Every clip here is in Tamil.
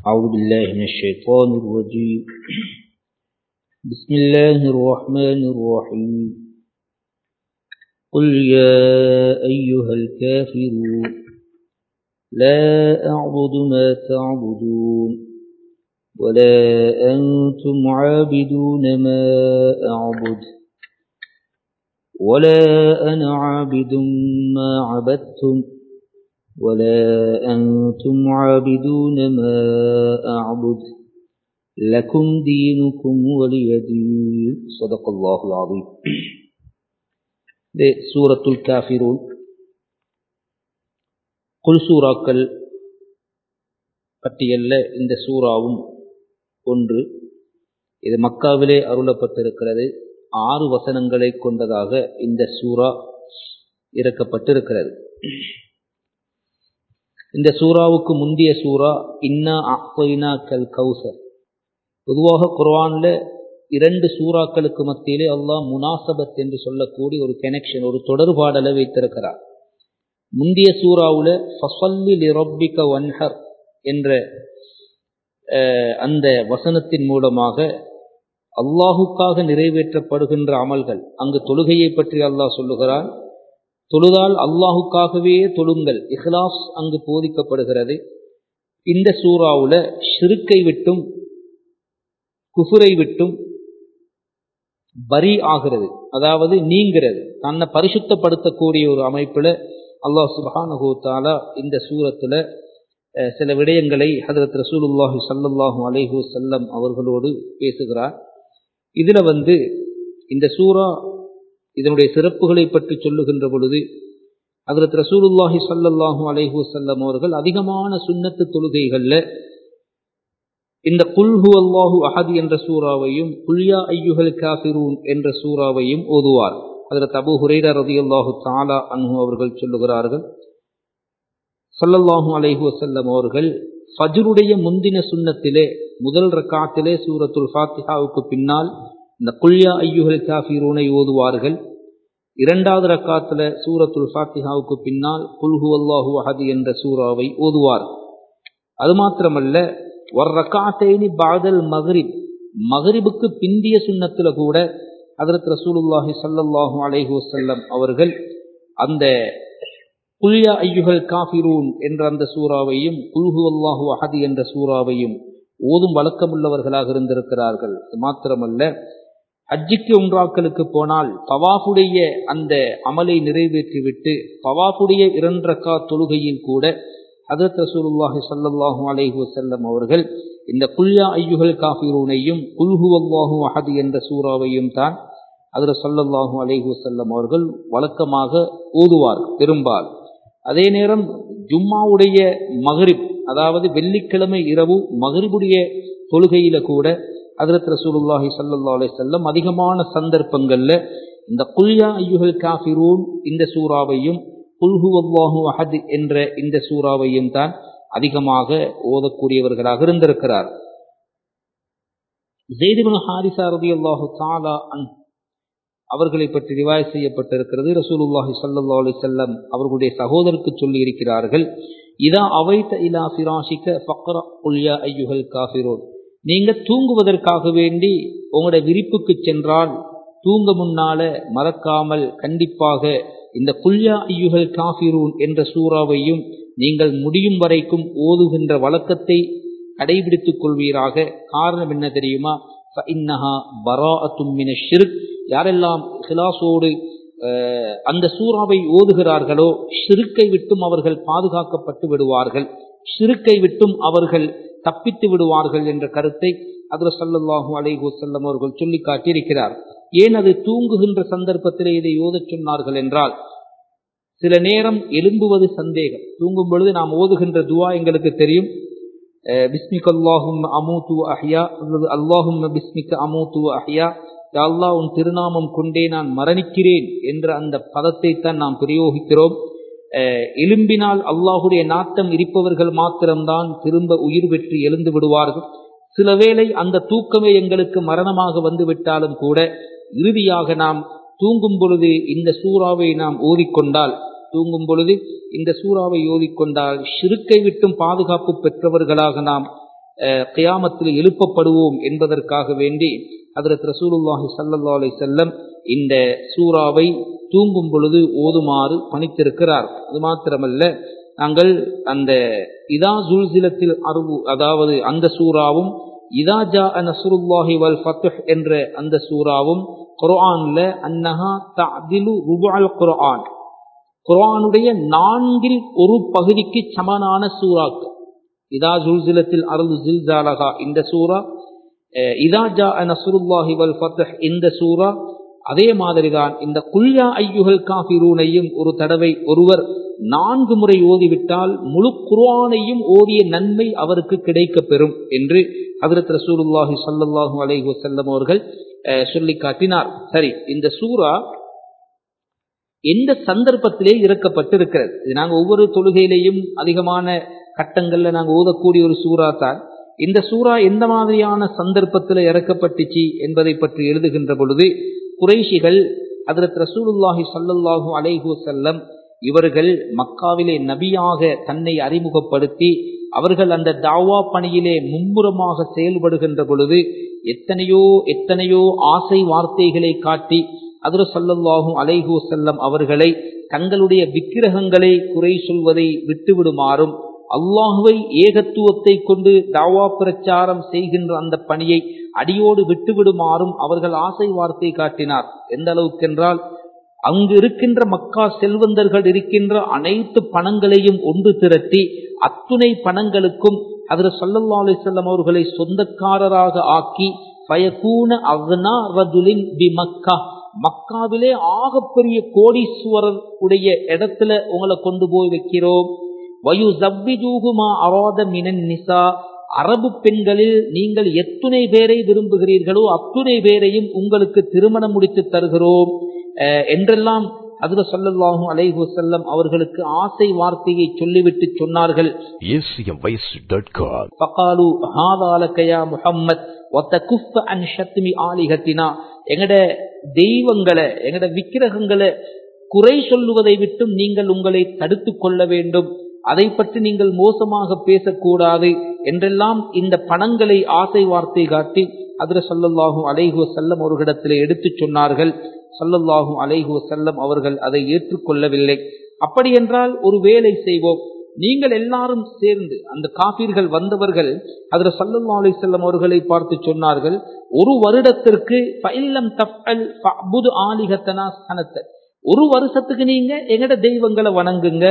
أعوذ بالله من الشيطان الرجيم. بسم الله الرحمن الرحيم. قل يا أيها الكافرون لا أعبد ما تعبدون ولا أنتم عابدون ما أعبد ولا أنا عابد ما عبدتم ولا أنتم عابدون ما أعبد لكم دينكم ولي دين. صدق الله العظيم. சூரத்துல் காஃபிரூன் குல் சூறாக்கள் பட்டியல்ல இந்த சூறாவும் ஒன்று. இது மக்காவிலே அருளப்பட்டிருக்கிறது. 6 வசனங்களை கொண்டதாக இந்த சூரா இறக்கப்பட்டிருக்கிறது. இந்த சூறாவுக்கு முந்திய சூரா இன்னா அஅ்தைனாக்கல் கௌசர். பொதுவாக குர்ஆன்ல 2 சூறாக்களுக்கு மத்தியிலே அல்லாஹ் முனாசபத் என்று சொல்லக்கூடிய ஒரு கனெக்ஷன், ஒரு தொடர்பாடலை வைத்திருக்கிறார். முந்திய சூறாவுல ஃபஸல்லி லிரப்பிக வன்ஹர் என்ற அந்த வசனத்தின் மூலமாக அல்லாஹுக்காக நிறைவேற்றப்படுகின்ற அமல்கள், அங்கு தொழுகையை பற்றி அல்லாஹ் சொல்லுகிறார். தொழுதால் அல்லாஹுக்காகவே தொழுங்கள், இஹ்லாஸ் அங்கு போதிக்கப்படுகிறது. இந்த சூறாவுல ஷிர்க்கை விட்டும் குஃபுரை விட்டும் பரி ஆகிறது, அதாவது நீங்கிறது, தன்னை பரிசுத்தப்படுத்தக்கூடிய ஒரு அமைப்புல அல்லாஹ் சுப்ஹானஹு வ தஆலா இந்த சூரத்துல சில விடயங்களை ஹஜ்ரத் ரசூலுல்லாஹி ஸல்லல்லாஹு அலைஹி வஸல்லம் அவர்களோடு பேசுகிறார். இதுல இந்த சூரா இதனுடைய சிறப்புகளை பற்றி சொல்லுகின்ற பொழுது ஹஜ்ரத் ரசூலுல்லாஹி ஸல்லல்லாஹு அலைஹி வஸல்லம் அவர்கள் அதிகமான சுன்னத்து தொழுகைகள்ல இந்த குல் ஹுவல்லாஹு அஹத் என்ற சூறாவையும் குல் யா அய்யுஹல் காஃபிரூன் என்ற சூறாவையும் ஓதுவார். ஹஜ்ரத் அபூ ஹுரைரா ரலியல்லாஹு தஆலா அன்ஹு அவர்கள் சொல்லுகிறார்கள், ஸல்லல்லாஹு அலைஹி வஸல்லம் அவர்கள் ஃபஜ்ருடைய முந்தின சுன்னத்திலே முதல் ரக்காத்திலே சூரத்துல் ஃபாத்திஹாவுக்கு பின்னால் இந்த குல் யா அய்யுஹல் காஃபிரூனை ஓதுவார்கள். இரண்டாவது ரக்காத்துல சூரத்துல் ஃபாத்திஹாவுக்கு பின்னால் குல் ஹுவல்லாஹு அஹத் என்ற சூறாவை ஓதுவார். அது மாத்திரமல்ல, வர்ரகாத்தைனி பஅதல் மக்ரிப், மக்ரிபுக்கு பிந்திய சுன்னத்துல கூட ஹஜ்ரத் ரசூலுல்லாஹி ஸல்லல்லாஹு அலைஹி வஸல்லம் அவர்கள் அந்த குல் யா அய்யுஹல் காஃபிரூன் என்ற அந்த சூறாவையும் குல் ஹுவல்லாஹு அஹத் என்ற சூறாவையும் ஓதும் வழக்கமுள்ளவர்களாக இருந்திருக்கிறார்கள். மாத்திரமல்ல, ஹஜ்ஜுக்கு உம்ராக்களுக்கு போனால் தவாஃபுடைய அந்த அமலை நிறைவேற்றிவிட்டு தவாஃபுடைய 2 ரக்காத் தொழுகையில் கூட ஹஜ்ரத் ரசூலுல்லாஹி ஸல்லல்லாஹு அலைஹி வஸல்லம் அவர்கள் இந்த குல் யா அய்யுஹல் காஃபிரூனையும் குல் ஹுவல்லாஹு அஹத் என்ற சூறாவையும் தான் ஹஜ்ரத் ஸல்லல்லாஹு அலைஹி வஸல்லம் அவர்கள் வழக்கமாக ஓதுவார் பெரும்பால். அதே நேரம் ஜும்மாவுடைய மக்ரிப், அதாவது வெள்ளிக்கிழமை இரவு மக்ரிபுடைய தொழுகையில கூட ஹஜ்ரத் ரசூலுல்லாஹி ஸல்லல்லாஹு அலைஹி வஸல்லம் அதிகமான சந்தர்ப்பங்கள்ல இந்த குல் யா அய்யுஹல் காஃபிரூன் இந்த சூறாவையும் குல் ஹுவல்லாஹு அஹத் என்ற இந்த சூறாவையும் தான் அதிகமாக ஓதக்கூடியவர்களாக இருந்திருக்கிறார். ஸெய்த் இப்னு ஹாரிஸா ரலியல்லாஹு தஆலா அன்ஹு அவர்களை பற்றி ரிவாயத் செய்யப்பட்டிருக்கிறது. ரசூலுல்லாஹி ஸல்லல்லாஹு அலைஹி வஸல்லம் அவர்களுடைய சகோதரருக்கு சொல்லி இருக்கிறார்கள், இதா அவைத இலா ஃபிராஷிக ஃபக்ர குல் யா அய்யுஹல் காஃபிரூன், நீங்க தூங்குவதற்காக வேண்டி உங்களுடைய விரிப்புக்கு சென்றால் தூங்க முன்னால மறக்காமல் கண்டிப்பாக இந்த குல் யா அய்யுஹல் காஃபிரூன் என்ற சூறாவையும் நீங்கள் முடியும் வரைக்கும் ஓதுகின்ற வழக்கத்தை கடைபிடித்துக் கொள்வீராக. காரணம் என்ன தெரியுமா? ஃபஇன்னஹா பராஅத்தும் மினஷ் ஷிர்க், யாரெல்லாம் இஹ்லாஸோடு அந்த சூறாவை ஓதுகிறார்களோ ஷிர்க்கை விட்டும் அவர்கள் பாதுகாக்கப்பட்டு விடுவார்கள், ஷிர்க்கை விட்டும் அவர்கள் தப்பித்து விடுவார்கள் என்ற கருத்தை ஹஜ்ரத் ஸல்லல்லாஹு அலைஹி வஸல்லம் அவர்கள் சொல்லி காட்டியிருக்கிறார். ஏன் அது தூங்குகின்ற சந்தர்ப்பத்திலே இதை ஓதச் சொன்னார்கள் என்றால், சில நேரம் எழும்புவது சந்தேகம். தூங்கும் பொழுது நாம் ஓதுகின்ற துஆ எங்களுக்கு தெரியும், பிஸ்மிக அல்லாஹும்ம அமூது வ அஹ்யா, அல்லாஹும்ம பிஸ்மிக அமூது வ அஹ்யா, யா அல்லாஹ் உன் திருநாமம் கொண்டே நான் மரணிக்கிறேன் என்ற அந்த பதத்தை தான் நாம் பிரயோகிக்கிறோம். எழும்பினால் அல்லாஹுடைய நாட்டம் இருப்பவர்கள் மாத்திரம்தான் திரும்ப உயிர் பெற்று எழுந்து விடுவார்கள். சில வேளை அந்த தூக்கமே எங்களுக்கு மரணமாக வந்து விட்டாலும் கூட இறுதியாக நாம் தூங்கும் பொழுது இந்த சூறாவை நாம் ஓதிக்கொண்டால் தூங்கும் பொழுது இந்த சூறாவை ஓதிக்கொண்டால் ஷிர்க்கை விட்டும் பாதுகாப்பு பெற்றவர்களாக நாம் கியாமத்தில் எழுப்பப்படுவோம் என்பதற்காக வேண்டி ஹஜ்ரத் ரசூலுல்லாஹி ஸல்லல்லாஹு அலைஹி வஸல்லம் இந்த சூராவை தூங்கும் பொழுது ஓதுமாறு பணித்திருக்கிறார். அது மாத்திரமல்ல, நாங்கள் அந்த இதா ஜுல்சிலத்தில் அர்வு, அதாவது அந்த சூராவும் இதா ஜாஅ நஸ்ருல்லாஹி வல் ஃபத்ஹ் என்ற அந்த சூராவும் குர்ஆன்ல அன்னஹா தஅதிலு ருபுல் குர்ஆன், குர்ஆனுடைய 4 ஒரு பகுதிக்கு சமனான சூறாக்கள். இதா ஜுல்சிலத்தில் அர்து ஜில்சாலஹா இந்த சூரா, இதா ஜாஅ நஸ்ருல்லாஹி வல் ஃபத்ஹ் இந்த சூரா, அதே மாதிரிதான் இந்த குல் யா அய்யுஹல் காஃபிரூனையும் ஒரு தடவை ஒருவர் 4 முறை ஓதிவிட்டால் முழு குர்ஆனையும் ஓதிய நன்மை அவருக்கு கிடைக்கப் பெறும் என்று ஹஜ்ரத் ரசூலுல்லாஹி ஸல்லல்லாஹு அலைஹி வஸல்லம் அவர்கள் சொல்லி காட்டினார். சரி, இந்த சூரா எந்த சந்தர்ப்பத்திலே இறக்கப்பட்டிருக்கிறது? இது நாங்கள் ஒவ்வொரு தொழுகையிலையும் அதிகமான கட்டங்கள்ல நாங்கள் ஓதக்கூடிய ஒரு சூரா தான். இந்த சூரா எந்த மாதிரியான சந்தர்ப்பத்தில் இறக்கப்பட்டுச்சு என்பதை பற்றி எழுதுகின்ற பொழுது, குறைஷிகள் ஹஜ்ரத் ரசூலுல்லாஹி ஸல்லல்லாஹு அலைஹி வஸல்லம் இவர்கள் மக்காவிலே நபியாக தன்னை அறிமுகப்படுத்தி அவர்கள் அந்த தாவா பணியிலே மும்முரமாக செயல்படுகின்ற பொழுது எத்தனையோ ஆசை வார்த்தைகளை காட்டி ஹஜ்ரத் ஸல்லல்லாஹு அலைஹி வஸல்லம் அவர்களை தங்களுடைய விக்கிரகங்களை குறை சொல்வதை விட்டுவிடுமாறும், அல்லாஹுவை ஏகத்துவத்தை கொண்டு தாவா பிரச்சாரம் செய்கின்ற அந்த பணியை அடியோடு விட்டுவிடுமாறும் அவர்கள் ஆசை வார்த்தை காட்டினார். எந்த அளவுக்கென்றால், அங்கு இருக்கின்ற மக்கா செல்வந்தர்கள் இருக்கின்ற அனைத்து பணங்களையும் ஒன்று திரட்டி அத்துணை பணங்களுக்கும் ஹஜ்ரத் ஸல்லல்லாஹு அலைஹி வஸல்லம் அவர்களை சொந்தக்காரராக ஆக்கி ஃபயகூன அக்னா ரஜுலின் பிமக்கா, மக்காவிலே ஆகப்பெரிய கோடீஸ்வரர் உடைய இடத்துல உங்களை கொண்டு போய் வைக்கிறோம். வயுஸவ்விஜூஹுமா அராத மினன் நிசா, அரபு பெண்களில் நீங்கள் எத்துணை பேரை விரும்புகிறீர்களோ அத்துணை பேரையும் உங்களுக்கு திருமணம் முடித்து தருகிறோம் என்றெல்லாம் ஹஜ்ரத் ஸல்லல்லாஹு அலைஹி வஸல்லம் அவர்களுக்கு ஆசை வார்த்தையை சொல்லிவிட்டு சொன்னார்கள். ஃபகாலு ஹாதா லக யா முஹம்மத் வதகுஃப அன் ஷத்மி ஆலிஹத்தினா, எங்கட தெய்வங்களை எங்கட விக்கிரகங்களை குறை சொல்லுவதை விட்டும் நீங்கள் உங்களை தடுத்துக் கொள்ள வேண்டும், அதை பற்றி நீங்கள் மோசமாக பேசக்கூடாது என்றெல்லாம் இந்த பணங்களை ஆசை வார்த்தை காட்டி ஹஜ்ரத் ஸல்லல்லாஹு அலைஹி வஸல்லம் அவர்களிடத்திலே எடுத்து சொன்னார்கள். ஸல்லல்லாஹு அலைஹி வஸல்லம் அவர்கள் அதை ஏற்றுக்கொள்ளவில்லை. அப்படி என்றால் ஒரு வேலை செய்வோம், நீங்கள் எல்லாரும் சேர்ந்து, அந்த காபீர்கள் வந்தவர்கள் ஹஜ்ரத் ஸல்லல்லாஹு அலைஹி வஸல்லம் அவர்களை பார்த்து சொன்னார்கள், ஒரு வருடத்திற்கு ஃபஇல்லம் தஃஅல் ஃபஅபுது ஆலிஹத்தனா சனத, ஒரு வருஷத்துக்கு நீங்க எங்கட தெய்வங்களை வணங்குங்க,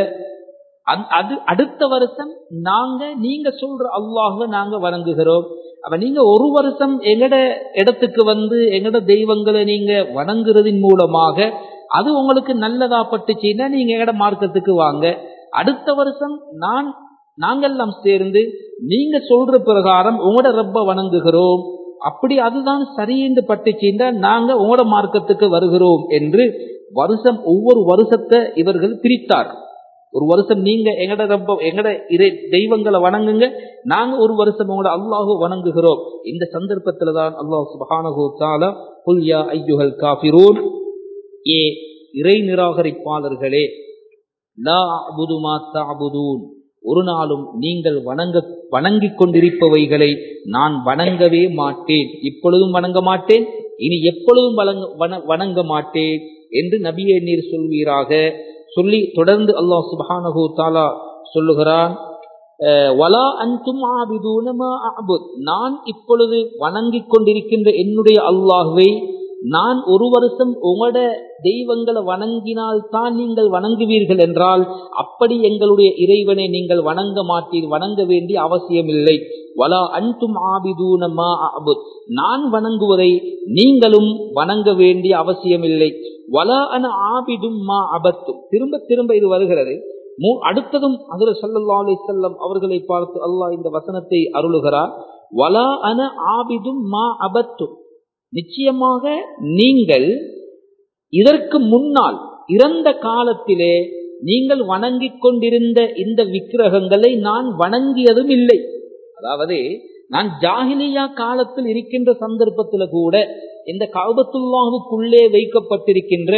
அது அடுத்த வருஷம் நீங்க சொல்ற அல்லாஹ்வை நாங்க வணங்குகிறோம். அப்ப நீங்க ஒரு வருஷம் எங்கட இடத்துக்கு வந்து எங்கட தெய்வங்களை நீங்க வணங்குறதின் மூலமாக அது உங்களுக்கு நல்லதா பட்டுச்சுன்னா நீங்க எங்கட மார்க்கத்துக்கு வாங்க, அடுத்த வருஷம் நாங்கெல்லாம் சேர்ந்து நீங்க சொல்ற பிரகாரம் உங்களோட ரப்ப வணங்குகிறோம், அப்படி அதுதான் சரி என்று பட்டுச்சுன்னா நாங்க உங்களோட மார்க்கத்துக்கு வருகிறோம் என்று வருஷம் ஒவ்வொரு வருஷத்தை இவர்கள் பிரித்தார். ஒரு வருஷம் நீங்க எங்கட ரப்ப எங்கட தெய்வங்களை வணங்குங்க, நாங்க ஒரு வருஷம் உங்களோட அல்லாஹ்வை வணங்குகிறோம். இந்த சந்தர்ப்பத்தில் தான் அல்லாஹ் சுப்ஹானஹு வ தஆலா குல் யா அய்யுஹல் காஃபிரூன், ஏ இறை நிராகரிப்பாளர்களே, லா அஅ்புது மா தஅ்புதூன், ஒரு நாளும் நீங்கள் வணங்கிக் கொண்டிருப்பவைகளை நான் வணங்கவே மாட்டேன், இப்பொழுதும் வணங்க மாட்டேன், இனி எப்பொழுதும் வணங்க மாட்டேன் என்று நபியே நீர் சொல்வீராக சொல்லி தொடர்ந்து அல்லாஹ் சுப்ஹானஹு வ தஆலா சொல்லுகிறான், வலா அன்தும் ஆபிதூன மா அஅ்புத், நான் இப்பொழுது வணங்கிக் கொண்டிருக்கின்ற என்னுடைய அல்லாஹ்வை நான் ஒரு வருஷம் உங்களோட தெய்வங்களை வணங்கினால் தான் நீங்கள் வணங்குவீர்கள் என்றால் அப்படி எங்களுடைய இறைவனை நீங்கள் வணங்க மாட்டீர், வணங்க வேண்டிய அவசியமில்லை. வலா அன்தும் ஆபிதூன மா அஅ்புத், நான் வணங்குவதை நீங்களும் வணங்க வேண்டிய அவசியமில்லை. வலா அன ஆபிதும் மா அபத்தும், திரும்ப திரும்ப இது வருகிறது. அடுத்ததும் ஹஜ்ரத் ஸல்லல்லாஹு அலைஹி வஸல்லம் அவர்களை பார்த்து அல்லாஹ் இந்த வசனத்தை அருளுகிறார், வலா அன ஆபிதும் மா அபத்தும், நிச்சயமாக நீங்கள் இதற்கு முன்னால் இறந்த காலத்திலே நீங்கள் வணங்கிக் கொண்டிருந்த இந்த விக்கிரகங்களை நான் வணங்கியதும் இல்லை. அதாவது நான் ஜாஹிலியா காலத்தில் இருக்கின்ற சந்தர்ப்பத்தில் கூட இந்த கஅபத்துல்லாஹுக்குள்ளே வைக்கப்பட்டிருக்கின்ற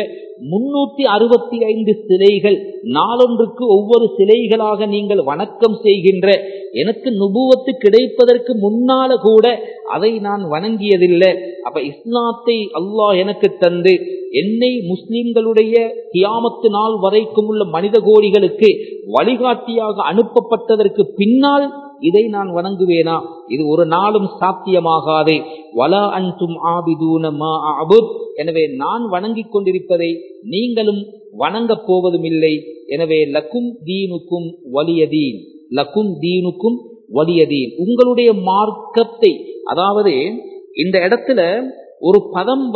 365 சிலைகள், நாளொன்றுக்கு ஒவ்வொரு சிலைகளாக நீங்கள் வணக்கம் செய்கின்ற எனக்கு நுபுவத்து கிடைப்பதற்கு முன்னால கூட அதை நான் வணங்கியதில்லை. அப்ப இஸ்லாத்தை அல்லாஹ் எனக்கு தந்து என்னை முஸ்லிம்களுடைய கியாமத்து நாள் வரைக்கும் உள்ள மனித கோடிகளுக்கு வழிகாட்டியாக அனுப்பப்பட்டதற்கு பின்னால் இதை நான் வணங்குவேனா? இது ஒரு நாளும் சாத்தியமாகாதே. வலா அன்தும் ஆபிதூன மா அஅபுத், எனவே நான் வணங்கிக் கொண்டிருப்பதை நீங்களும் வணங்கப் போவதும் இல்லை. எனவே லக்கும் தீனுக்கும் வலியதீன், லக்கும் தீனுக்கும் வலியதீன், உங்களுடைய மார்க்கத்தை, அதாவது இந்த இடத்துல ஒரு பதம்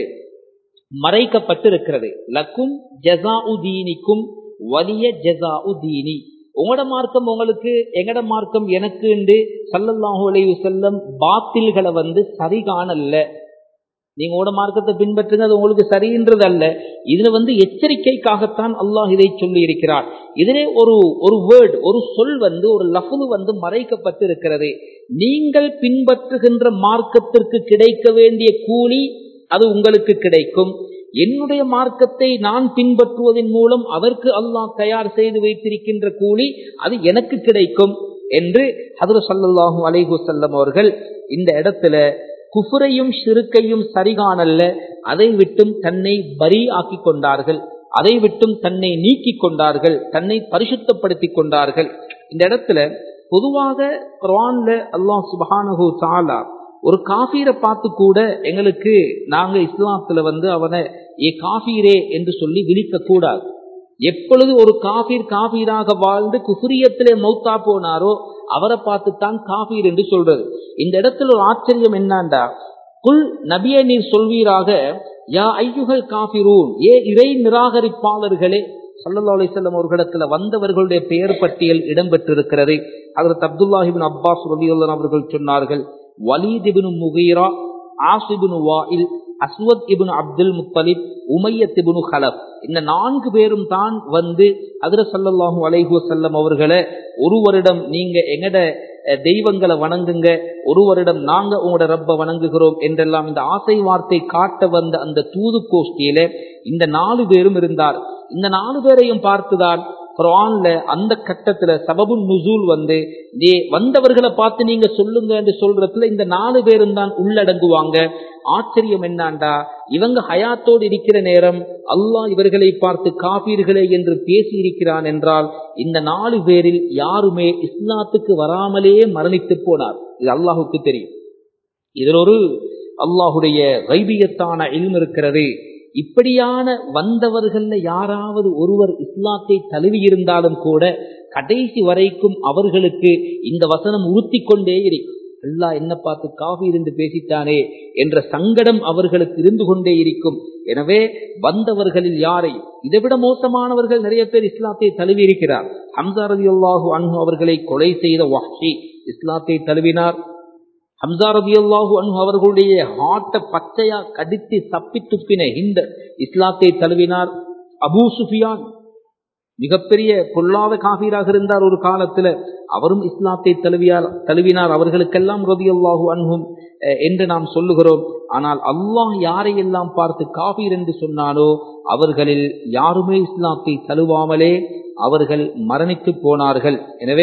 மறைக்கப்பட்டிருக்கிறது. லக்கும் ஜஸாஉ தீனிக்கும் வலிய ஜஸாஉ தீனி, உங்களோட மார்க்கம் உங்களுக்கு, எங்கட மார்க்கம் எனக்கு என்று ஸல்லல்லாஹு அலைஹி வஸல்லம் பாத்தில்களை சரி காணல்ல. நீங்க உங்களோட மார்க்கத்தை பின்பற்றுங்க, அது உங்களுக்கு சரின்றது அல்ல. இதுல எச்சரிக்கைக்காகத்தான் அல்லாஹ் இதை சொல்லி இருக்கிறார். இதிலே ஒரு வேர்ட், ஒரு சொல் ஒரு லஃபுல் மறைக்கப்பட்டிருக்கிறது. நீங்கள் பின்பற்றுகின்ற மார்க்கத்திற்கு கிடைக்க வேண்டிய கூலி அது உங்களுக்கு கிடைக்கும். என்னுடைய மார்க்கத்தை நான் பின்பற்றுவதன் மூலம் அதற்கு அல்லாஹ் தயார் செய்து வைத்திருக்கின்ற கூலி அது எனக்கு கிடைக்கும் என்று ஹஜ்ரத் ஸல்லல்லாஹு அலைஹி வஸல்லம் அவர்கள் இந்த இடத்துல குஃப்ரையும் ஷிர்கையும் சரிகாணல்ல, அதை விட்டும் தன்னை பரி ஆக்கி கொண்டார்கள், அதை விட்டும் தன்னை நீக்கி கொண்டார்கள், தன்னை பரிசுத்தப்படுத்திக் கொண்டார்கள். இந்த இடத்துல பொதுவாக குர்ஆன்ல அல்லாஹ் சுப்ஹானஹு வ தஆலா ஒரு காஃபீரை பார்த்து கூட எங்களுக்கு நாங்க இஸ்லாத்துல அவனை ஏ காஃபீரே என்று சொல்லி விழிக்க கூடாது. எப்பொழுது ஒரு காஃபீராக வாழ்ந்து குஃப்ரியத்திலே மௌத்தா போனாரோ அவரை பார்த்துத்தான் காஃபீர் என்று சொல்றது. இந்த இடத்துல ஒரு ஆச்சரியம் என்னண்டா, குல் நபியே நீர் சொல்வீராக, யா ஐயுகல் காஃபிரூன், ஏ இறை நிராகரிப்பாளர்களே. ஸல்லல்லாஹு அலைஹி வஸல்லம் அவர்களிடத்துல வந்தவர்களுடைய பெயர் பட்டியல் இடம்பெற்றிருக்கிறது. ஹஜ்ரத் அப்துல்லாஹ் இப்னு அப்பாஸ் ரலியல்லாஹு அன்ஹு அவர்கள் சொன்னார்கள், வலீத் இப்னு முகீரா, ஆஸ் இப்னு வாயில், அஸ்வத் இப்னு அப்துல் முத்தலிப், உமையத் இப்னு கலப், இந்த 4 பேரும் தான் ஹஜ்ரத் ஸல்லல்லாஹு அலைஹி வஸல்லம் அவர்களை ஒரு வருடம் நீங்க எங்கட தெய்வங்களை வணங்குங்க, ஒரு வருடம் நாங்க உங்களோட ரப்ப வணங்குகிறோம் என்றெல்லாம் இந்த ஆசை வார்த்தை காட்ட வந்த அந்த தூது கோஷ்டியில இந்த 4 பேரும் இருந்தார். இந்த 4 பேரையும் பார்த்துதான் குர்ஆன்ல அந்த கட்டத்துல சபபுன் நுசூல் வந்தவர்களை பார்த்து நீங்க சொல்லுங்க என்று சொல்றதுல இந்த 4 பேரும் தான் உள்ளடங்குவாங்க. ஆச்சரியம் என்னாண்டா, இவங்க ஹயாத்தோடு இருக்கிற நேரம் அல்லாஹ் இவர்களை பார்த்து காபீர்களே என்று பேசி இருக்கிறான் என்றால் இந்த 4 பேரில் யாருமே இஸ்லாத்துக்கு வராமலே மரணித்து போனார். இது அல்லாஹுக்கு தெரியும். இதில் ஒரு அல்லாஹுடைய கைபியத்தான இல்ம் இருக்கிறது. இப்படியான வந்தவர்கள்ல யாராவது ஒருவர் இஸ்லாத்தை தழுவி இருந்தாலும் கூட கடைசி வரைக்கும் அவர்களுக்கு இந்த வசனம் உறுத்தி கொண்டே இருக்கும். அல்லாஹ் என்ன பார்த்து காஃபீர் என்று பேசித்தானே என்ற சங்கடம் அவர்களுக்கு இருந்து கொண்டே இருக்கும். எனவே வந்தவர்களில் யாரை, இதைவிட மோசமானவர்கள் நிறைய பேர் இஸ்லாத்தை தழுவி இருக்கிறார். ஹம்ஸா ரலியல்லாஹு அன்ஹு அவர்களை கொலை செய்த வஹ்ஷி இஸ்லாத்தை தழுவினார். ஹம்ஸா ரலியல்லாஹு அன்ஹு அவர்களுடைய ஹார்ட்டை பச்சையா கடித்து சப்பி துப்பின ஹிந்த் இஸ்லாத்தை தழுவினார். அபூ சுஃபியான் மிகப்பெரிய பொல்லாத காஃபீராக இருந்தார் ஒரு காலத்துல, அவரும் இஸ்லாத்தை தழுவினார். அவர்களுக்கெல்லாம் ரலியல்லாஹு அன்ஹும் என்று நாம் சொல்லுகிறோம். ஆனால் அல்லாஹ் யாரையெல்லாம் பார்த்து காஃபீர் என்று சொன்னானோ அவர்களில் யாருமே இஸ்லாத்தை தழுவாமலே அவர்கள் மரணித்து போனார்கள். எனவே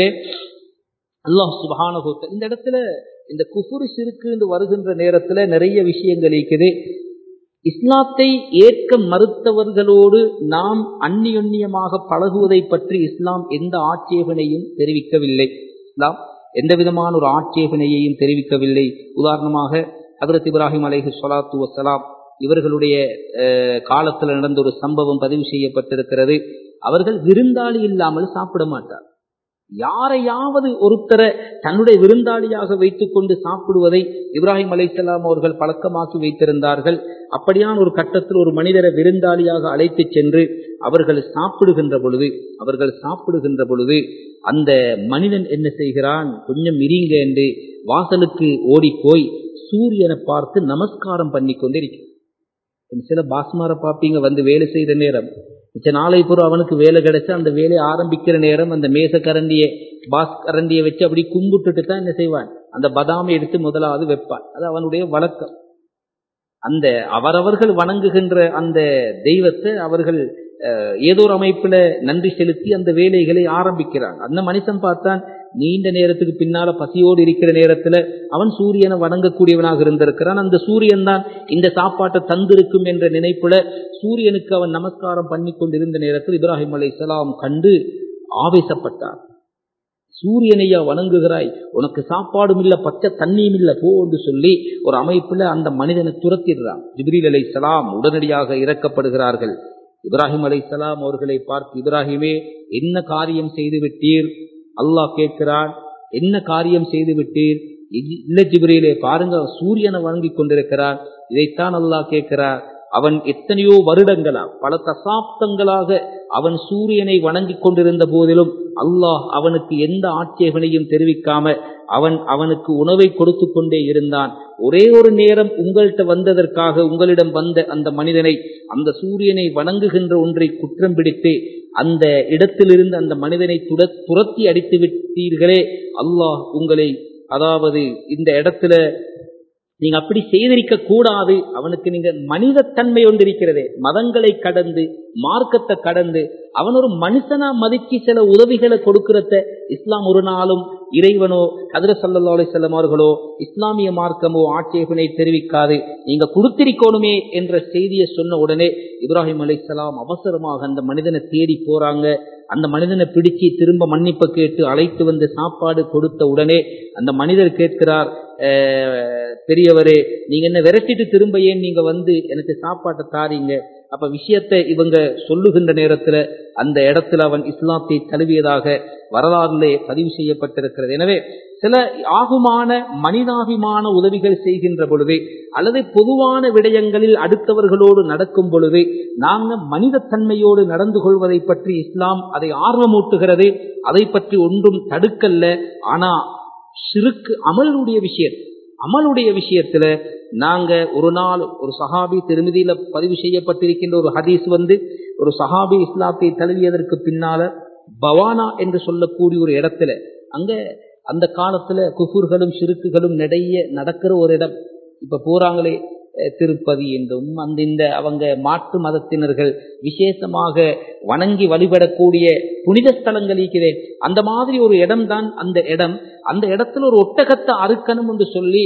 அல்லாஹ் சுப்ஹானஹு வ தஆலா இந்த இடத்துல இந்த குஃப்ர் ஷிர்க் என்று வருகின்ற நேரத்துல நிறைய விஷயங்கள் இருக்குது. இஸ்லாத்தை ஏற்க மறுத்தவர்களோடு நாம் அந்நியமாக பழகுவதை பற்றி இஸ்லாம் எந்த ஆட்சேபனையும் தெரிவிக்கவில்லை. இஸ்லாம் எந்த விதமான ஒரு ஆட்சேபனையையும் தெரிவிக்கவில்லை. உதாரணமாக ஹஜ்ரத் இப்ராஹிம் அலைஹிஸ்ஸலாத்து வஸ்ஸலாம் இவர்களுடைய காலத்தில் நடந்த ஒரு சம்பவம் பதிவு செய்யப்பட்டிருக்கிறது. அவர்கள் விருந்தாளி இல்லாமல் சாப்பிட மாட்டார். யாரையாவது ஒருத்தரை தன்னுடைய விருந்தாளியாக வைத்துக் கொண்டு சாப்பிடுவதை இப்ராஹிம் அலைஹிஸ்ஸலாம் அவர்கள் பழக்கமாக்கி வைத்திருந்தார்கள். அப்படியான ஒரு கட்டத்தில் ஒரு மனிதரை விருந்தாளியாக அழைத்து சென்று அவர்கள் சாப்பிடுகின்ற பொழுது அந்த மனிதன் என்ன செய்கிறான், கொஞ்சம் இருங்க என்று வாசலுக்கு ஓடிப்போய் சூரியனை பார்த்து நமஸ்காரம் பண்ணி கொண்டிருக்கிறான். சில பாஸ்மாரை பார்ப்பீங்க வேலை செய்கிற நேரம் மிச்ச நாளை பூரா அவனுக்கு வேலை கிடைச்சா அந்த வேலையை ஆரம்பிக்கிற நேரம் அந்த மேச கரண்டியை வச்சு அப்படி கும்பிட்டுட்டு தான் என்ன செய்வான், அந்த பதாமை எடுத்து முதலாவது வைப்பான். அது அவனுடைய வழக்கம். அந்த அவரவர்கள் வணங்குகின்ற அந்த தெய்வத்தை அவர்கள் ஏதோ ஒரு அமைப்புல நன்றி செலுத்தி அந்த வேலைகளை ஆரம்பிக்கிறாங்க. அந்த மனுஷன் பார்த்தான் நீண்ட நேரத்துக்கு பின்னால பசியோடு இருக்கிற நேரத்துல அவன் சூரியனை வணங்கக்கூடியவனாக இருந்திருக்கிறான். அந்த சூரியன் தான் இந்த சாப்பாட்டை தந்திருக்கும் என்ற நினைப்புல சூரியனுக்கு அவன் நமஸ்காரம் பண்ணி கொண்டிருந்த நேரத்தில் இப்ராஹிம் அலைஹிஸ்ஸலாம் கண்டு ஆவேசப்பட்டார். சூரியனையா வணங்குகிறாய், உனக்கு சாப்பாடும் இல்ல பச்சை தண்ணியும் இல்ல போ என்று சொல்லி ஒரு அமைப்புல அந்த மனிதனை துரத்திடுறான். ஜிப்ரீல் அலைஹிஸ்ஸலாம் உடனடியாக இறக்கப்படுகிறார்கள். இப்ராஹிம் அலைஹிஸ்ஸலாம் அவர்களை பார்த்து, இப்ராஹிமே என்ன காரியம் செய்து விட்டீர்? அல்லாஹ் கேட்கிறான், என்ன காரியம் செய்து விட்டீர்? இல்ல ஜிப்ரீலே, பாருங்க சூரியனை வணங்கி கொண்டிருக்கிறான். இதைத்தான் அல்லாஹ் கேட்கிறார். அவன் எத்தனையோ வருடங்களா பல தசாப்தங்களாக அவன் சூரியனை வணங்கி கொண்டிருந்த போதிலும் அல்லாஹ் அவனுக்கு எந்த ஆட்சேபனையும் தெரிவிக்காம அவனுக்கு உணவை கொடுத்து கொண்டே இருந்தான். ஒரே ஒரு நேரம் உங்கள்கிட்ட வந்ததற்காக உங்களிடம் வந்த அந்த மனிதனை, அந்த சூரியனை வணங்குகின்ற ஒன்றை குற்றம் பிடித்து அந்த இடத்திலிருந்து அந்த மனிதனை துரத்தி அடித்து விட்டீர்களே, அல்லாஹ் உங்களை, அதாவது இந்த இடத்துல நீங்க அப்படி செய்திருக்க கூடாது. அவனுக்கு நீங்க மனிதத்தன்மை ஒன்றிருக்கிறதே, மதங்களை கடந்து மார்க்கத்தை கடந்து அவன் ஒரு மனுஷனா மதிச்சு சில உதவிகளை கொடுக்கிறத இஸ்லாம் ஒரு நாளும் இறைவனோ ஹஜ்ரத் ஸல்லல்லாஹு அலைஹி வஸல்லம் அவர்களோ இஸ்லாமிய மார்க்கமோ ஆட்சேபனை தெரிவிக்காது. நீங்க கொடுத்திருக்கணுமே என்ற செய்தியை சொன்ன உடனே இப்ராஹிம் அலைஹிஸ்ஸலாம் அவசரமாக அந்த மனிதனை தேடி போறாங்க. அந்த மனிதனை பிடிச்சி திரும்ப மன்னிப்பு கேட்டு அழைத்து வந்து சாப்பாடு கொடுத்த உடனே அந்த மனிதர் கேட்கிறார், பெரியவரே நீங்க என்ன விரட்டிட்டு திரும்ப ஏன் நீங்க வந்து எனக்கு சாப்பாட்டை தாரீங்க? அப்ப விஷயத்தை இவங்க சொல்லுகின்ற நேரத்துல அந்த இடத்துல அவன் இஸ்லாத்தை தழுவியதாக வரலாறுலே பதிவு செய்யப்பட்டிருக்கிறது. எனவே சில ஆகுமான மனிதாபிமான உதவிகள் செய்கின்ற பொழுது அல்லது பொதுவான விடயங்களில் அடுத்தவர்களோடு நடக்கும் பொழுது நாங்க மனிதத்தன்மையோடு நடந்து கொள்வதை பற்றி இஸ்லாம் அதை ஆர்வமூட்டுகிறது. அதை பற்றி ஒன்றும் தடுக்கல்ல. ஆனா ஷிர்க் அமலுடைய விஷயத்துல நாங்க ஒரு நாள் ஒரு சஹாபி, திருமதியில பதிவு செய்யப்பட்டிருக்கின்ற ஒரு ஹதீஸ் ஒரு சஹாபி இஸ்லாத்தை தழுவியதற்கு பின்னால பவானா என்று சொல்லக்கூடிய ஒரு இடத்துல, அங்க அந்த காலத்துல குஃபுர்களும் ஷிர்க்குகளும் நிறைய நடக்கிற ஒரு இடம். இப்ப போறாங்களே திருப்பதி என்றும் அந்த அவங்க மாற்று மதத்தினர்கள் விசேஷமாக வணங்கி வழிபடக்கூடிய புனித ஸ்தலங்கள் இருக்கிறேன். அந்த மாதிரி ஒரு இடம் தான் அந்த இடம். அந்த இடத்துல ஒரு ஒட்டகத்தை அறுக்கணும் என்று சொல்லி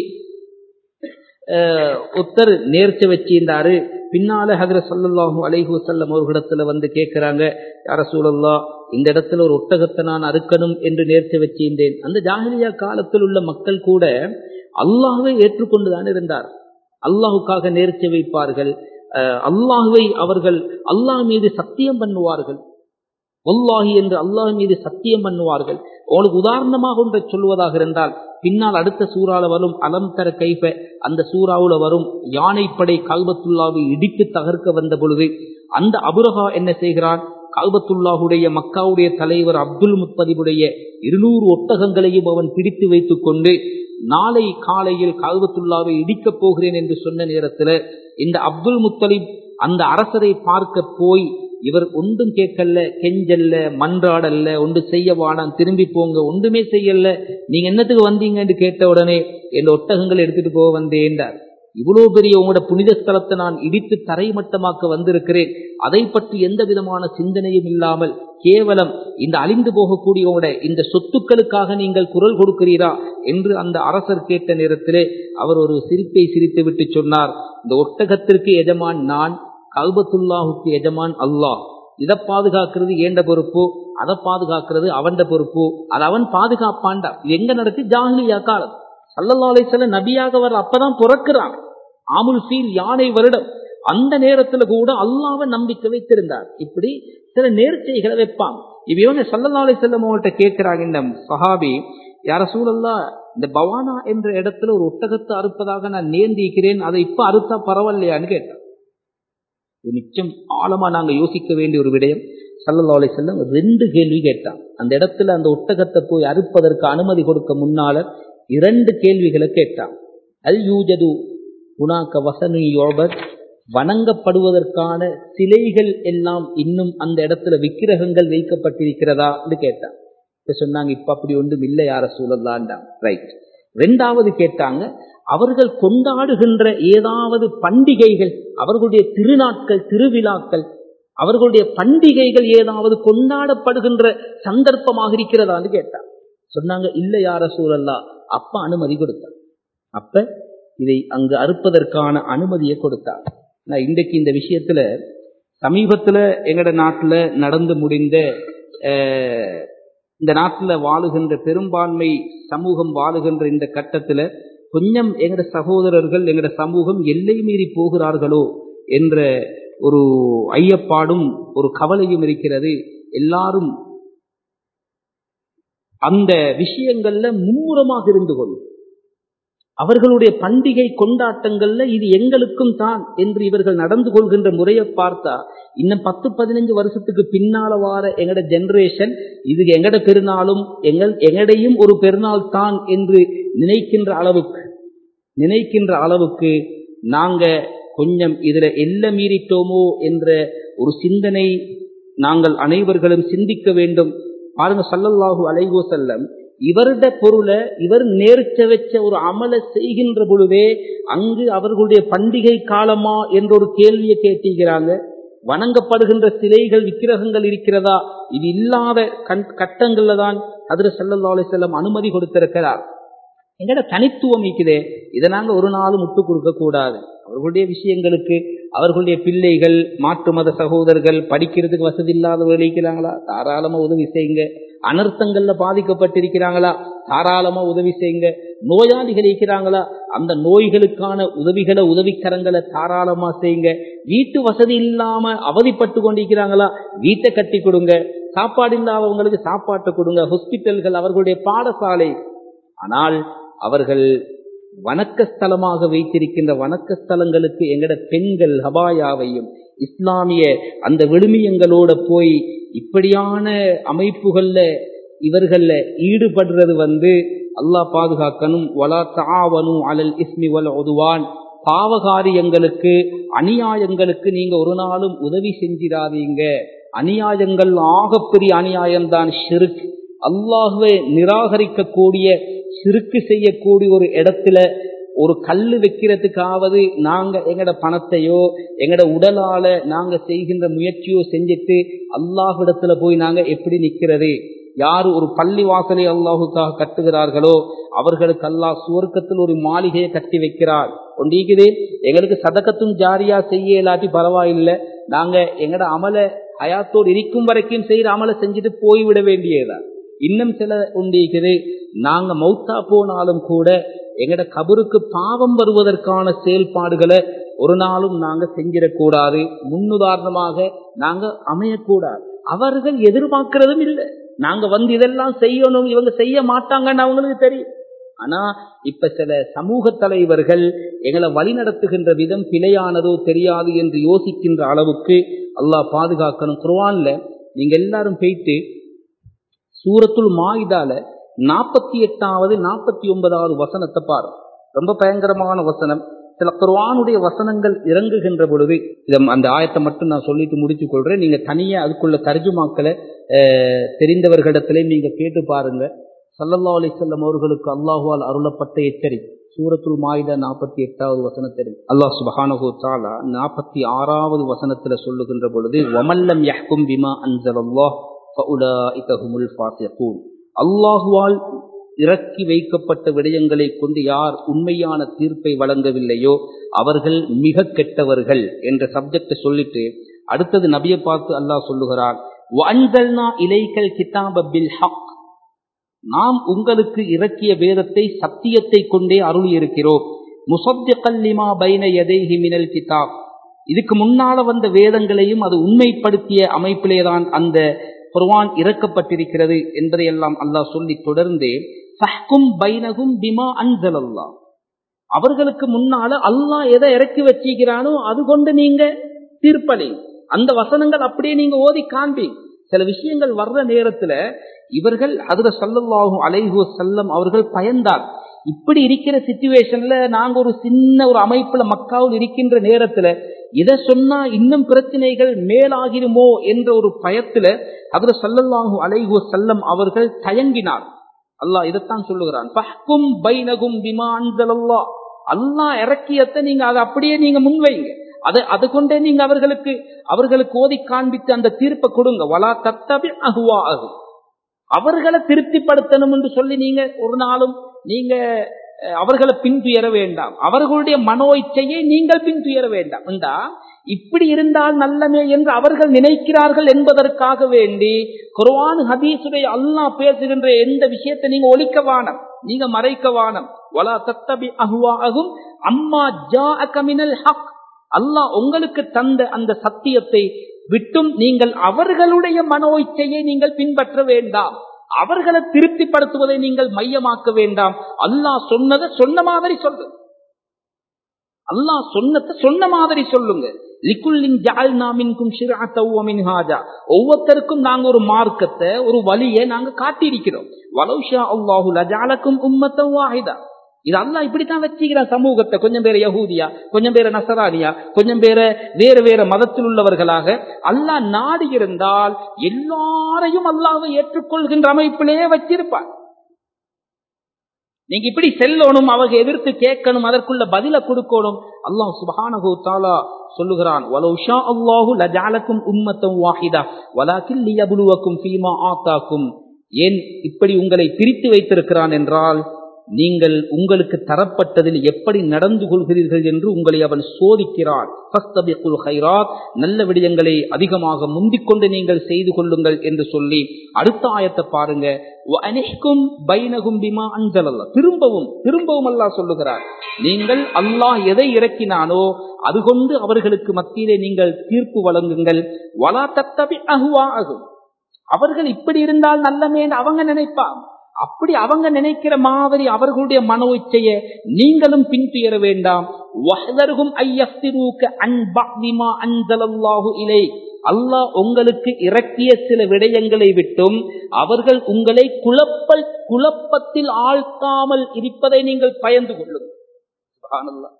ஒருத்தர் நேர்ச்சி வச்சிருந்தாரு. பின்னால ஹஜ்ரத் ஸல்லல்லாஹு அலைஹி வஸல்லம் அவர்களிடத்துல வந்து கேட்கிறாங்க, யா ரசூலல்லாஹ் இந்த இடத்துல ஒரு ஒட்டகத்தை நான் அறுக்கணும் என்று நேர்ச்சி வச்சிருந்தேன். அந்த ஜாஹிலியா காலத்தில் உள்ள மக்கள் கூட அல்லாஹ்வை ஏற்றுக்கொண்டுதான் இருந்தார். அல்லாஹுக்காக நேர்ச்சி வைப்பார்கள். அல்லாஹ்வை அவர்கள் அல்லாஹ் மீது சத்தியம் பண்ணுவார்கள். வல்லாஹி என்று அல்லாஹ் மீது சத்தியம் பண்ணுவார்கள். உங்களுக்கு உதாரணமாக ஒன்றை சொல்வதாக இருந்தால், பின்னால் அடுத்த சூறால வரும் அலம் தர கைஃப, அந்த சூறாவுல வரும் யானைப்படை கல்பத்துல்லாவை இடித்து தகர்க்க வந்த பொழுது அந்த அபுரஹா என்ன செய்கிறான்? கல்பத்துல்லாஹுடைய மக்காவுடைய தலைவர் அப்துல் முத்தலிபுடைய 200 ஒட்டகங்களையும் அவன் பிடித்து வைத்துக் கொண்டு நாளை காலையில் கல்பத்துல்லாவை இடிக்கப் போகிறேன் என்று சொன்ன நேரத்தில் இந்த அப்துல் முத்தலிப் அந்த அரசரை பார்க்க போய், இவர் ஒன்றும் கேட்கல, கெஞ்சல்ல, மன்றாடல்ல, ஒன்று செய்யவானான், திரும்பி போங்க, ஒன்றுமே செய்யல, நீங்க என்னத்துக்கு வந்தீங்க என்று கேட்ட உடனே இந்த ஒட்டகங்களை எடுத்துட்டு போக வந்தேன்றார். இவ்வளவு பெரிய உங்களோட புனித ஸ்தலத்தை நான் இடித்து தரைமட்டமாக்க வந்திருக்கிறேன், அதை பற்றி எந்த விதமான சிந்தனையும் இல்லாமல் கேவலம் இந்த அழிந்து போகக்கூடிய இந்த சொத்துக்களுக்காக நீங்கள் குரல் கொடுக்கிறீரா என்று அந்த அரசர் கேட்ட நேரத்திலே அவர் ஒரு சிரிப்பை சிரித்து விட்டு சொன்னார், இந்த ஒட்டகத்திற்கு எஜமான் நான், கல்பத்துல்லாஹுக்கு எஜமான் அல்லாஹ். இதை பாதுகாக்கிறது ஏண்ட பொறுப்பு, அதை பாதுகாக்கிறது அவன்ட பொறுப்பு, அது அவன் பாதுகாப்பான்டா. இது எங்க நடத்தி? ஜாஹிலியா காலம். ஸல்லல்லாஹு அலைஹி வஸல்லம் நபியாக வர அப்பதான் பிறக்கிறான். ஆமுல் ஃபீல், யானை வருடம். அந்த நேரத்துல கூட அல்லாஹ்வை நம்பிக்கை வைத்திருந்தார். இப்படி சில நேர்ச்சைகளை வைப்பாங்க. இவங்க ஸல்லல்லாஹு அலைஹி வஸல்லம் அவங்கள்ட்ட கேட்கிறாங்க, இந்த சஹாபி, யா ரசூலல்லாஹ் இந்த பவானா என்ற இடத்துல ஒரு ஒட்டகத்தை அறுப்பதாக நான் நேர்ந்திருக்கிறேன், அதை இப்ப அறுத்தா பரவாயில்லையான்னு கேட்டான். இது நிச்சயம் ஆழமா நாங்க யோசிக்க வேண்டிய ஒரு விடயம். ஸல்லல்லாஹு அலைஹி வஸல்லம் 2 கேள்வி கேட்டான். அந்த இடத்துல அந்த ஒட்டகத்தை போய் அறுப்பதற்கு அனுமதி கொடுக்க முன்னால 2 கேள்விகளை கேட்டான். அல் யூஜது குனாக வசனு யோபத், வணங்கப்படுவதற்கான சிலைகள் எல்லாம் இன்னும் அந்த இடத்துல விக்கிரகங்கள் வைக்கப்பட்டிருக்கிறதா என்று கேட்டான். இப்ப சொன்னாங்க, இப்ப அப்படி ஒன்றும் இல்லை யார சூழல்லான்டான். ரைட். 2வது கேட்டாங்க, அவர்கள் கொண்டாடுகின்ற ஏதாவது பண்டிகைகள், அவர்களுடைய திருநாட்கள், திருவிழாக்கள், அவர்களுடைய பண்டிகைகள் ஏதாவது கொண்டாடப்படுகின்ற சந்தர்ப்பமாக இருக்கிறதான்னு கேட்டார். சொன்னாங்க, இல்ல யா ரசூலல்லாஹ். அப்ப அனுமதி கொடுத்தார். அப்ப இதை அங்கு அறுப்பதற்கான அனுமதியை கொடுத்தார். இன்றைக்கு இந்த விஷயத்துல சமீபத்துல எங்கட நாட்டுல நடந்து முடிந்த, இந்த நாட்டுல வாழுகின்ற பெரும்பான்மை சமூகம் வாழுகின்ற இந்த கட்டத்துல கொஞ்சம் எங்கட சகோதரர்கள், எங்கட சமூகம் எல்லை மீறி போகிறார்களோ என்ற ஒரு ஐயப்பாடும் ஒரு கவலையும் இருக்கிறது. எல்லாரும் அந்த விஷயங்கள்ல மும்முரமாக இருந்து கொள்ளும். அவர்களுடைய பண்டிகை கொண்டாட்டங்கள்ல இது எங்களுக்கும் தான் என்று இவர்கள் நடந்து கொள்கின்ற முறையை பார்த்தா, இன்னும் 10-15 வருஷத்துக்கு பின்னால வார எங்கட ஜெனரேஷன் இது எங்கட பெருநாளும் எங்கடையும் ஒரு பெருநாள் தான் என்று நினைக்கின்ற அளவுக்கு நாங்க கொஞ்சம் இதுல எல்லை மீறிட்டோமோ என்ற ஒரு சிந்தனை நாங்கள் அனைவர்களும் சிந்திக்க வேண்டும். பாருங்க, ஸல்லல்லாஹு அலைஹி வஸல்லம் இவருடைய பொருளை இவர் நேர்ச்ச வச்ச ஒரு அமலை செய்கின்ற பொழுதே அங்கு அவர்களுடைய பண்டிகை காலமா என்ற ஒரு கேள்வியை கேட்டிருக்கிறாங்க. வணங்கப்படுகின்ற சிலைகள், விக்கிரகங்கள் இருக்கிறதா? இது இல்லாத கட்டங்கள்ல தான் ஹஜ்ரத் ஸல்லல்லாஹு அலைஹி வஸல்லம் அனுமதி கொடுத்திருக்கிறார். எங்கட தனித்துவம் இருக்குதே, இதை நாங்க ஒரு நாளும் முட்டு கொடுக்க கூடாது. அவர்களுடைய விஷயங்களுக்கு அவர்களுடைய பிள்ளைகள், மாற்று மத சகோதரர்கள் படிக்கிறதுக்கு வசதி இல்லாதவர்கள் இருக்கிறாங்களா, தாராளமா உதவி செய்யுங்க. அனர்த்தங்கள்ல பாதிக்கப்பட்டிருக்கிறாங்களா, தாராளமா உதவி செய்யுங்க. நோயாளிகள் இருக்கிறாங்களா, அந்த நோய்களுக்கான உதவிகளை, உதவிக்கரங்களை தாராளமா செய்யுங்க. வீட்டு வசதி இல்லாம அவதிப்பட்டு கொண்டிருக்கிறாங்களா, வீட்டை கட்டி கொடுங்க. சாப்பாடு இல்லாதவங்களுக்கு சாப்பாட்டை கொடுங்க. ஹாஸ்பிட்டல்கள், அவர்களுடைய பாடசாலை. ஆனால் அவர்கள் வணக்கஸ்தலமாக வைத்திருக்கின்ற வணக்கஸ்தலங்களுக்கு எங்கட பெண்கள் ஹபாயாவையும் இஸ்லாமிய அந்த விழுமியங்களோட போய் இப்படியான அமைப்புகள்ல இவர்கள ஈடுபடுறது அல்லாஹ் பாதுகாக்கணும். வலா தஆவனு அலல் இஸ்மி வல் உதுவான், பாவகாரியங்களுக்கு, அநியாயங்களுக்கு நீங்க ஒரு நாளும் உதவி செஞ்சிடாதீங்க. அநியாயங்கள் ஆகப்பெரிய அநியாயம்தான் ஷிர்க். அல்லாஹ்வை நிராகரிக்கக்கூடிய, ஷிர்க் செய்யக்கூடிய ஒரு இடத்துல ஒரு கல்லு வைக்கிறதுக்காவது நாங்க எங்கட பணத்தையோ எங்கட உடலால நாங்க செய்கின்ற முயற்சியோ செஞ்சுட்டு அல்லாஹ்விடத்துல போய் நாங்க எப்படி நிக்கிறது? யாரு ஒரு பள்ளி வாசலை அல்லாஹுக்காக கட்டுகிறார்களோ அவர்களுக்கு அல்லாஹ் சுவர்க்கத்தில் ஒரு மாளிகையை கட்டி வைக்கிறார். ஒன்றிக்குது எங்களுக்கு சதகத்தும் ஜாரியா செய்ய இல்லாட்டி பரவாயில்லை, நாங்க எங்கட அமல ஹயாத்தோடு இருக்கும் வரைக்கும் செய்யற அமலை செஞ்சுட்டு போய்விட வேண்டியதான். இன்னும் சில உண்டிக்குது, நாங்க மௌத்தா போனாலும் கூட எங்கட கபருக்கு பாவம் வருவதற்கான செயல்பாடுகளை ஒரு நாளும் நாங்க செஞ்சிடக்கூடாது. முன்னுதாரணமாக நாங்க அமையக்கூடாது. அவர்கள் எதிர்பார்க்கிறதும் இல்லை, நாங்க இதெல்லாம் செய்யணும், இவங்க செய்ய மாட்டாங்கன்னு அவங்களுக்கு தெரியும். ஆனா இப்ப சில சமூக தலைவர்கள் எங்களை வழி நடத்துகின்ற விதம் பிழையானதோ தெரியாது என்று யோசிக்கின்ற அளவுக்கு அல்லாஹ் பாதுகாக்கணும். குர்ஆன்ல நீங்க எல்லாரும் போயிட்டு சூரத்துல் மாயிதால 48வது 49வது வசனத்தை பாருங்க. ரொம்ப பயங்கரமான வசனம். சில குர்ஆனுடைய வசனங்கள் இறங்குகின்ற பொழுது அந்த ஆயத்தை மட்டும் நான் சொல்லிட்டு முடிச்சுக் கொள்றேன். நீங்க தனியா அதுக்குள்ள தர்ஜுமாக்களை தெரிந்தவர்களிடத்திலே நீங்க கேட்டு பாருங்க. ஸல்லல்லாஹு அலைஹி வஸல்லம் அவர்களுக்கு அல்லாஹ்வால் அருளப்பட்ட எச்சரிக்கை. சூரத்துல் மாயிதா 48வது வசனத்தில் அல்லாஹ் சுப்ஹானஹு வ தஆலா 46வது வசனத்துல சொல்லுகின்ற பொழுது, வமல்லம் யஹ்கும் பிமா அன்ஸலல்லாஹ் ஃபஉலாயிக ஹுமுல் ஃபாஸிகூன், அல்லாஹ்வால் இறக்கி வைக்கப்பட்ட விடயங்களை கொண்டு யார் உண்மையான தீர்ப்பை வழங்கவில்லையோ அவர்கள் மிக கெட்டவர்கள் என்ற சப்ஜெக்டை சொல்லிட்டு அடுத்தது நபியை பார்த்து அல்லாஹ் சொல்லுகிறார், வஅன்ஸல்னா இலைக்கல் கிதாப பில் ஹக், நாம் உங்களுக்கு இறக்கிய வேதத்தை சத்தியத்தை கொண்டே அருளி இருக்கிறோம். முஸத்திகல் லிமா பைன யதைஹி மினல் கிதாப், இதுக்கு முன்னால வந்த வேதங்களையும் அது உண்மைப்படுத்திய அமைப்பிலேதான் அந்த குர்ஆன் இறக்கப்பட்டிருக்கிறது என்பதையெல்லாம் அல்லாஹ் சொல்லி தொடர்ந்து ஃபஹ்கும் பைனஹும் பிமா அன்ஸலல்லாஹ், அவர்களுக்கு முன்னால அல்லாஹ் எதை இறக்கி வச்சிருக்கிறானோ அது கொண்டு நீங்க தீர்ப்பளி. அந்த வசனங்கள் அப்படியே நீங்க ஓதி காண்பி. சில விஷயங்கள் வர்ற நேரத்துல இவர்கள் ஹஜ்ரத் ஸல்லல்லாஹு அலைஹி வஸல்லம் அவர்கள் பயந்தார். இப்படி இருக்கிற சிச்சுவேஷன்ல நாங்க ஒரு சின்ன ஒரு அமைப்புல மக்காவில் இருக்கின்ற நேரத்துல இதை சொன்னா இன்னும் பிரச்சனைகள் மேலாகிருமோ என்ற ஒரு பயத்துல ஹஜ்ரத் ஸல்லல்லாஹு அலைஹி வஸல்லம் அவர்கள் தயங்கினார். அல்லாஹ் இதைத்தான் சொல்லுகிறான், ஃபஹ்கும் பைனகும் பிமா அன்ஸலல்லாஹ், அல்லாஹ் இறக்கியத்தை நீங்க அதை அப்படியே நீங்க முன்வைங்க. அது கொண்டே நீங்க அவர்களுக்கு ஓதி காண்பித்து அந்த தீர்ப்பை கொடுங்க. வலா தத்தபி அஹ்வாஅஹும், அவர்களை திருப்திப்படுத்தணும் என்று சொல்லி நீங்க ஒரு நாளும் நீங்க அவர்களை பின்துயர வேண்டாம். அவர்களுடைய மனோ இச்சையை நீங்கள் பின்துயர வேண்டாம். என்றா இப்படி இருந்தால் நல்லமே என்று அவர்கள் நினைக்கிறார்கள் என்பதற்காக வேண்டி குர்ஆன் ஹதீஸுடைய அல்லாஹ் பேசுகின்ற எந்த விஷயத்தை நீங்க ஒலிக்க வானம், நீங்க மறைக்க வானம். வலா தத்தபி அஹ்வாஅஹும் அம்மா ஜாஅக மினல் ஹக், அல்லாஹ் உங்களுக்கு தந்த அந்த சத்தியத்தை விட்டும் நீங்கள் அவர்களுடைய மனோ இச்சையை நீங்கள் பின்பற்ற வேண்டாம். அவர்களை திருப்திப்படுத்துவதை நீங்கள் மையமாக்க வேண்டாம். அல்லாஹ் சொன்னதை சொன்ன மாதிரி சொல்லுங்க. அல்லாஹ் சொன்னதை சொன்ன மாதிரி சொல்லுங்க. லிகுல்லின் ஜஅல்னா மின்கும் ஷிர்அத்தன் வ மின்ஹாஜா, ஒவ்வொருத்தருக்கும் நாங்க ஒரு மார்க்கத்தை, ஒரு வழியை நாங்க காட்டியிருக்கிறோம். வலவ் ஷா அல்லாஹு லஜஅலக்கும் உம்மத்தன் வாஹிதா, இது அல்லாஹ் இப்படித்தான் வச்சுக்கிறான் சமூகத்தை. கொஞ்சம் பேர் யஹூதியா, கொஞ்சம் பேர் நசரானியா, கொஞ்சம் பேர் வேறு வேறு மதத்தில் உள்ளவர்களாக அல்லாஹ் நாடி இருந்தால் எல்லாரையும் அல்லாஹ்வை ஏற்றுக்கொள்கின்ற அமைப்பிலேயே வச்சிருப்பார். நீங்க இப்படி செல்லணும், அவங்க எதிர்த்து கேட்கணும், அதற்குள்ள பதில கொடுக்கணும். அல்லாஹ் சுப்ஹானஹு தஆலா சொல்லுகிறான், வலவ் ஷா அல்லாஹு லஜஅலக்கும் உம்மத்தன் வாஹிதா வலாக்கின் லியப்லுவக்கும் ஃபீமா ஆதாக்கும். ஏன் இப்படி உங்களை பிரித்து வைத்திருக்கிறான் என்றால், நீங்கள் உங்களுக்கு தரப்பட்டதில் எப்படி நடந்து கொள்கிறீர்கள் என்று உங்களை அவன் சோதிக்கிறான். ஃபஸ்தபிகுல் கைராத், நல்ல விடயங்களை அதிகமாக முந்திக்கொண்டு நீங்கள் செய்து கொள்ளுங்கள் என்று சொல்லி அடுத்த ஆயத்தை பாருங்க. வஅனிஹ்கும் பைனஹும் பிமா அன்ஸலல்லாஹ், திரும்பவும் அல்லாஹ் சொல்லுகிறார், நீங்கள் அல்லாஹ் எதை இறக்கினானோ அது கொண்டு அவர்களுக்கு மத்தியிலே நீங்கள் தீர்ப்பு வழங்குங்கள். வலா தத்தபி அஹ்வாஅஹும், அவர்கள் இப்படி இருந்தால் நல்லமே அவங்க நினைப்பாங்க. அப்படி அவங்க நினைக்கிற மாதிரி அவர்களுடைய மனோ இச்சையை நீங்களும் பின்துயர வேண்டாம். வஹ்தர்ஹும் ஐயஃப்திரூக அன் பஅதி மா அன்ஸலல்லாஹு இலைக், அல்லாஹ் உங்களுக்கு இறக்கிய சில விடயங்களை விட்டும் அவர்கள் உங்களை குழப்பத்தில் ஆழ்த்தாமல் இருப்பதை நீங்கள் பயந்து கொள்ளுங்கள். சுப்ஹானல்லாஹ்.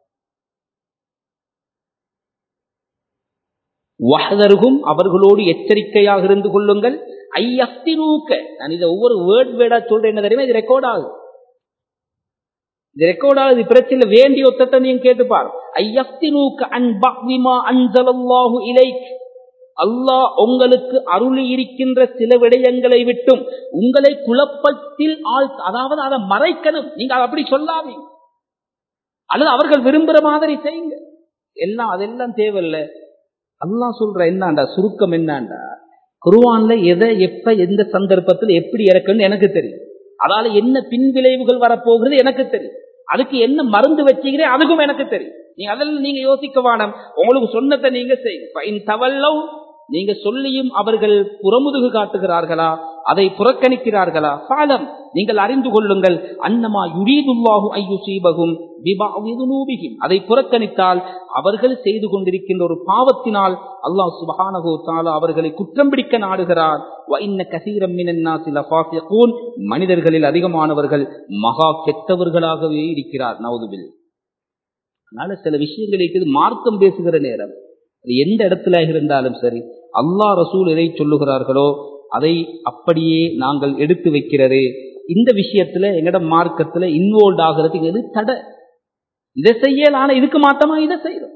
வஹ்தர்ஹும், அவர்களோடு எச்சரிக்கையாக இருந்து கொள்ளுங்கள். ஐயஃப்திரூக, நான் இதை ஒவ்வொரு வேர்டா சொல்றேன், என்ன தெரியுமா, இது ரெக்கார்ட் ஆகுது. இது ரெக்கார்ட் ஆகுது, பிரச்சனை. வேண்டிய ஒத்தத்தை நீங்க கேட்டுப்பார். ஐயஃப்திரூக அன் பஅதி மா அன்ஸலல்லாஹு இலைக், அல்லாஹ் உங்களுக்கு அருளி இருக்கின்ற சில விடயங்களை விட்டும் உங்களை குழப்பத்தில் அதாவது அதை மறைக்கணும். நீங்க அப்படி சொல்லாதீங்க, அல்லது அவர்கள் விரும்புற மாதிரி செய்யுங்க. அதெல்லாம் தேவையில்லை. அல்லாஹ் சொல்ற என்னண்டா, சுருக்கம் என்னண்டா, குர்ஆன்ல எதை எப்ப எந்த சந்தர்ப்பத்தில் எப்படி இறக்குன்னு எனக்கு தெரியும். அதால என்ன பின்விளைவுகள் வரப்போகிறது எனக்கு தெரியும். அதுக்கு என்ன மருந்து வச்சுக்கிறேன் அதுக்கும் எனக்கு தெரியும். நீங்க அதெல்லாம் நீங்க யோசிக்க வேணாம். உங்களுக்கு சொன்னதை நீங்க செய்யுங்க. நீங்க சொல்லியும் அவர்கள் புறமுதுகு காட்டுகிறார்களா, அதை புறக்கணிக்கிறார்களா, பாலம் நீங்கள் அறிந்து கொள்ளுங்கள். அன்னமா யுரீதுல்லாஹு அய்யுஸீபஹும் பிபஅதி ذுனூபிஹிம், அதை புறக்கணித்தால் அவர்கள் செய்து கொண்டிருக்கின்ற ஒரு பாவத்தினால் அல்லாஹ் சுப்ஹானஹு தஆலா அவர்களை குற்றம் பிடிக்க நாடுகிறார். வ இன்ன கஸீரம் மினன் நாஸி லஃபாஸிகூன், மனிதர்களில் அதிகமானவர்கள் மகா கெட்டவர்களாகவே இருக்கிறார். நவுதுபில். அதனால சில விஷயங்களுக்கு மார்க்கம் பேசுகிற நேரம் எந்த இடத்துல இருந்தாலும் சரி, அல்லாஹ் ரசூல் எதை சொல்லுகிறார்களோ அதை அப்படியே நாங்கள் எடுத்து வைக்கிறது. இந்த விஷயத்துல எங்கட மார்க்கத்துல இன்வால்வ் ஆகிறதுக்கு எது தடை? இதை செய்யல, ஆனா இதுக்கு மாத்தமா இதை செய்யறோம்.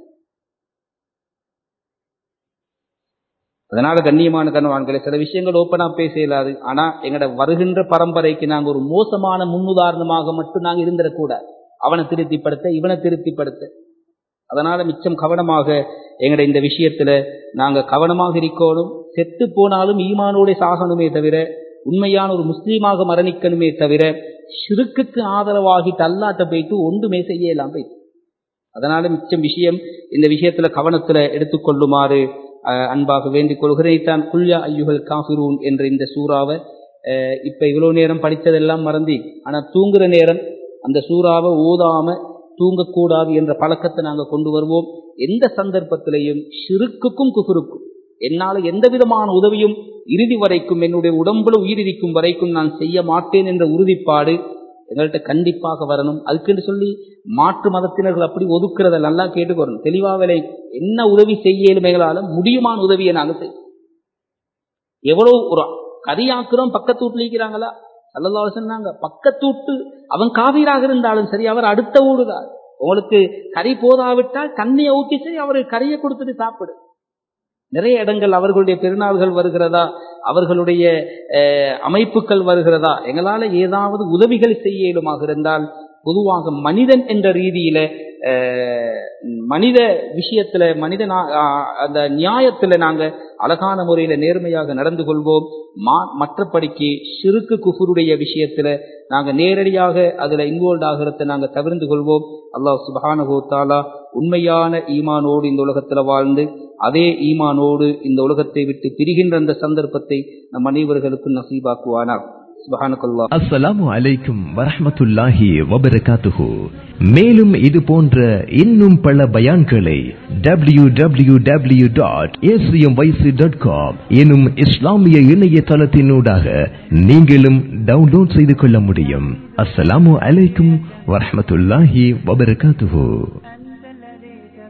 அதனால கண்ணியமான கணவான்களை சில விஷயங்கள் ஓப்பனா பேச இயலாது. ஆனா எங்கட வருகின்ற பரம்பரைக்கு நாங்க ஒரு மோசமான முன்னுதாரணமாக மட்டும் நாங்க இருந்துடக்கூடாது. அவனை திருப்திப்படுத்த, இவனை திருப்திப்படுத்த. அதனால மிச்சம் கவனமாக எங்கட இந்த விஷயத்துல நாங்க கவனமாக இருக்கணும். செத்து போனாலும் ஈமானோட சாகணுமே தவிர, உண்மையான ஒரு முஸ்லீமாக மரணிக்கணுமே தவிர, ஷிர்க்குக்கு ஆதரவாகிட்டு அல்லாஹ்ட்ட போயிட்டு ஒன்றுமே செய்யலாம் போயிட்டு. அதனால மிச்சம் விஷயம் இந்த விஷயத்துல கவனத்துல எடுத்துக்கொள்ளுமாறு அன்பாக வேண்டிக் கொள்கிறேன். தான் குல்யா ஐயுகள் காஃபிரூன் என்ற இந்த சூறாவை இப்ப இவ்வளவு நேரம் படித்ததெல்லாம் மறந்தி, ஆனா தூங்குற நேரம் அந்த சூறாவை ஓதாம தூங்கக்கூடாது என்ற பழக்கத்தை நாங்கள் கொண்டு வருவோம். எந்த சந்தர்ப்பத்திலையும் ஷிர்க்குக்கும் குஃப்ருக்கும் என்னால் எந்த விதமான உதவியும் இறுதி வரைக்கும், என்னுடைய உடம்புல உயிரிக்கும் வரைக்கும் நான் செய்ய மாட்டேன் என்ற உறுதிப்பாடு எங்கள்கிட்ட கண்டிப்பாக வரணும். அதுக்குன்னு சொல்லி மாற்று மதத்தினர்கள் அப்படி ஒதுக்குறத நல்லா கேட்டுக்கொள்ளணும். தெளிவாக என்ன உதவி செய்யலும் எங்களால முடியுமான உதவியை நாங்கள் செய்வோம். எவ்வளவு ஒரு கரியாக்குறோம், பக்கத்து வீட்டுல இருக்கிறாங்களா ஸல்லல்லாஹு அலைஹி வஸல்லம் சொன்னாங்க, பக்கத்து வீட்டு அவன் காபீராக இருந்தாலும் சரி, அவர் அடுத்த ஊடுதான், உங்களுக்கு கறி போதாவிட்டால் தண்ணியை ஊற்றிச்சு அவருக்கு கறியை கொடுத்துட்டு சாப்பிடு. நிறைய இடங்கள் அவர்களுடைய பெருநாள்கள் வருகிறதா, அவர்களுடைய அமைப்புகள் வருகிறதா, எங்களால் ஏதாவது உதவிகள் செய்ய இயலுமாக இருந்தால் பொதுவாக மனிதன் என்ற ரீதியில மனித விஷயத்துல அந்த நியாயத்துல நாங்க அழகான முறையில நேர்மையாக நடந்து கொள்வோம். மற்றபடிக்கு ஷிர்கு குஃபருடைய விஷயத்துல நாங்க நேரடியாக அதுல இன்வால்வ் ஆகிறத நாங்க தவிர்த்து கொள்வோம். அல்லாஹ் சுப்ஹானஹு வ தஆலா உண்மையான ஈமானோடு இந்த உலகத்துல வாழ்ந்து அதே ஈமானோடு இந்த உலகத்தை விட்டு பிரிகின்ற அந்த சந்தர்ப்பத்தை நம் அனைவர்களுக்கும் நசீபாக்குவானார். அஸ்ஸலாமு அலைக்கும் வரஹ்மத்துல்லாஹி வபரகாத்துஹு. மேலும் இது போன்ற இன்னும் பல பயான்களை www.acmyc.com எனும் இஸ்லாமிய இணையதளத்தினூடாக நீங்களும் டவுன்லோட் செய்து கொள்ள முடியும். அஸ்ஸலாமு அலைக்கும் வரஹ்மத்துல்லாஹி வபரகாத்துஹு.